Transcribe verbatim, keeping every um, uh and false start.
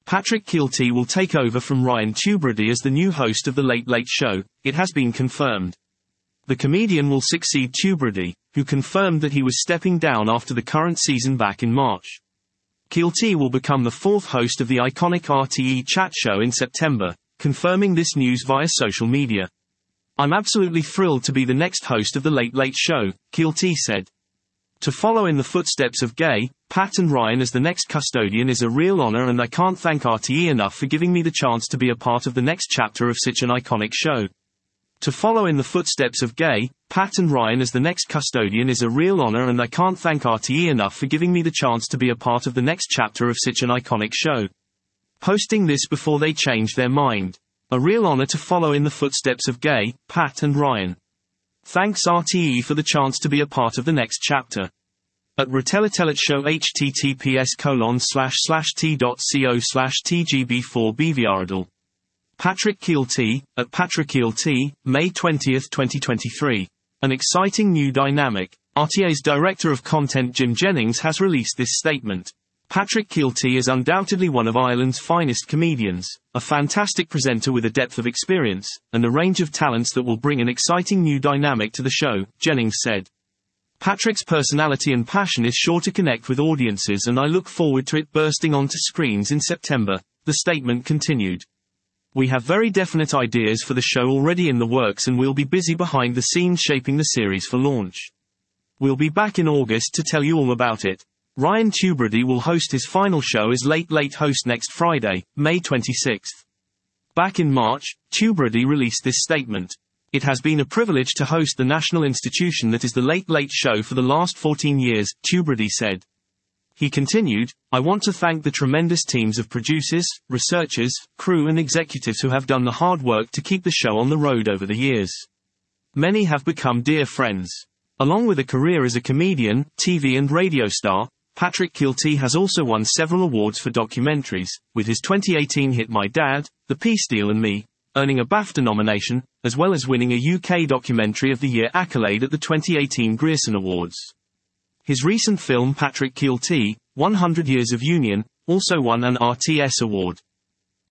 Patrick Kielty will take over from Ryan Tubridy as the new host of The Late Late Show, it has been confirmed. The comedian will succeed Tubridy, who confirmed that he was stepping down after the current season back in March. Kielty will become the fourth host of the iconic R T E chat show in September, confirming this news via social media. "I'm absolutely thrilled to be the next host of The Late Late Show," Kielty said. "To follow in the footsteps of Gay, Pat and Ryan as the next custodian is a real honor, and I can't thank R T E enough for giving me the chance to be a part of the next chapter of such an iconic show. To follow in the footsteps of Gay, Pat and Ryan as the next custodian is a real honor, and I can't thank R T E enough for giving me the chance to be a part of the next chapter of such an iconic show. Posting this before they change their mind. A real honor to follow in the footsteps of Gay, Pat and Ryan. Thanks R T E for the chance to be a part of the next chapter. At Ratelatelet Show https colon slash slash t.co slash tgb4bvrdle. Patrick Kielty, at Patrick Kielty, May twentieth twenty twenty-three. An exciting new dynamic. R T A's Director of Content Jim Jennings has released this statement. Patrick Kielty is undoubtedly one of Ireland's finest comedians, a fantastic presenter with a depth of experience, and a range of talents that will bring an exciting new dynamic to the show, Jennings said. Patrick's personality and passion is sure to connect with audiences, and I look forward to it bursting onto screens in September, the statement continued. We have very definite ideas for the show already in the works, and we'll be busy behind the scenes shaping the series for launch. We'll be back in August to tell you all about it. Ryan Tubridy will host his final show as Late Late host next Friday, May twenty-sixth. Back in March, Tubridy released this statement. It has been a privilege to host the national institution that is The Late Late Show for the last fourteen years, Tubridy said. He continued, I want to thank the tremendous teams of producers, researchers, crew and executives who have done the hard work to keep the show on the road over the years. Many have become dear friends. Along with a career as a comedian, T V and radio star, Patrick Kielty has also won several awards for documentaries, with his twenty eighteen hit My Dad, The Peace Deal and Me, earning a BAFTA nomination, as well as winning a U K Documentary of the Year accolade at the twenty eighteen Grierson Awards. His recent film Patrick Kielty, one hundred Years of Union, also won an R T S award.